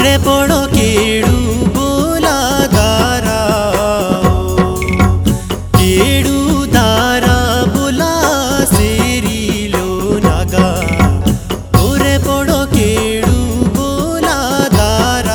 ओरे बड़ो केड़ू बोला दारा केड़ू दारा बोला सेरी लो नागा ओरे बड़ो केड़ू बोला दारा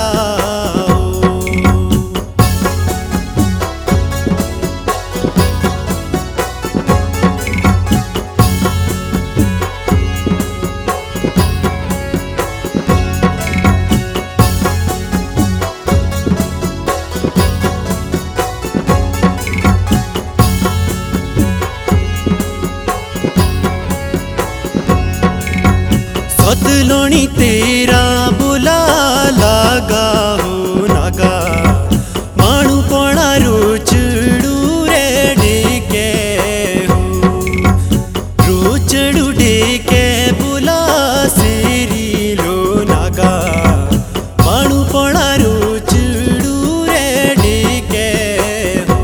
सतलोणी तेरा बुला लागा हो नागा माणू पणा रोचड़ू रे डेके हो रोचड़ू डेके बुला सेरी लो नागा माणू पणा रोचड़ू रे डेके हो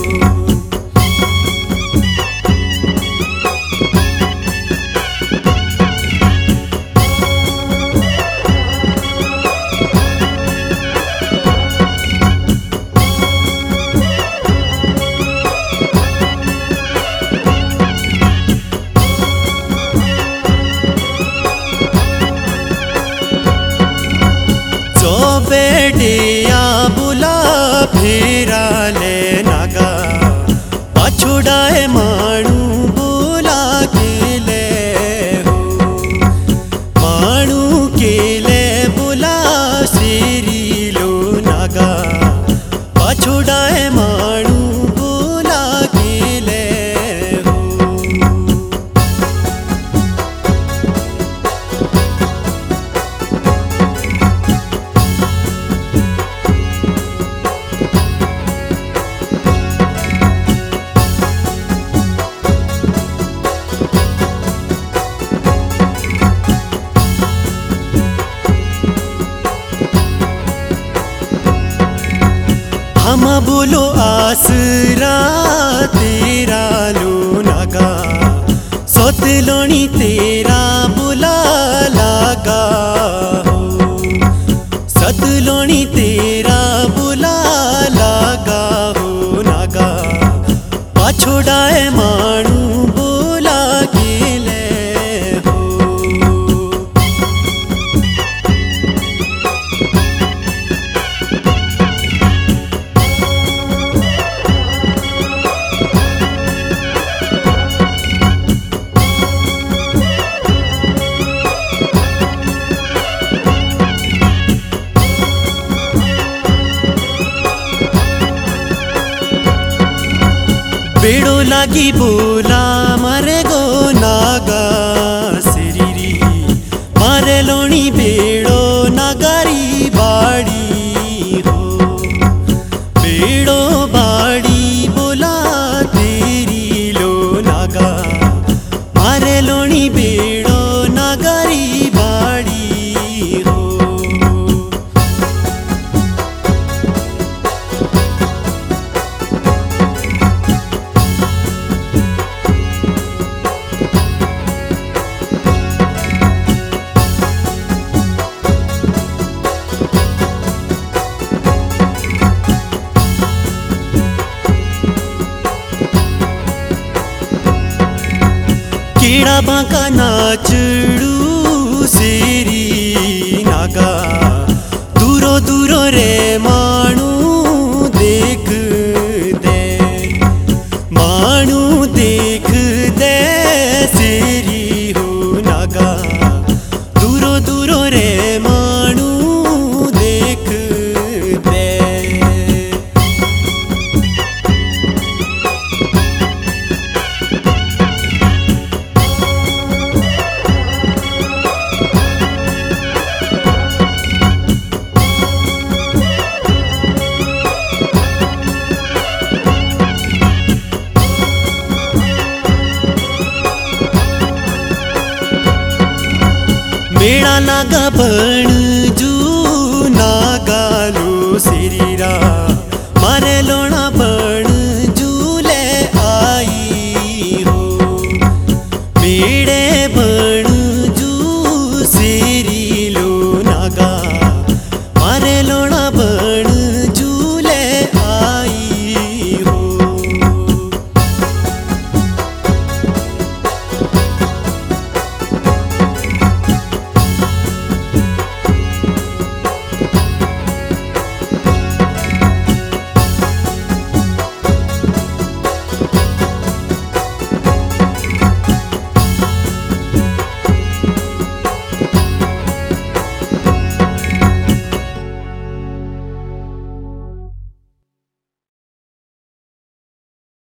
बेटिया बुला फेरा ले नागा पाछुड़ाए माणू बुला केले हो माणू केले बुला सेरी लो नागा पाछुड़ाए माणू बुला केले हो हम बोलो आसरा तेरा लो नागा सतलोणी तेरा बुला लागा हो सतलोणी तेरा बुला लागा हो नागा पाछोड़ाए माणू बुला केले हो बेड़ो लागी बोला मारे गो नागा सिरीरी मारे लोणी बेड़ो नागारी बाड़ी हो बेड़ो बाड़ी बोला तेरी लो नागा मारे लोणी बेड़ो नागारी बाड़ी हो केड़ा बांका नाचड़ू सेरी नागा दूरो दूरो रे माणू देख दे माणू देख दे सेरी हो नागा दूरो दूरो रे माणू देख दे मेड़ा लागा बण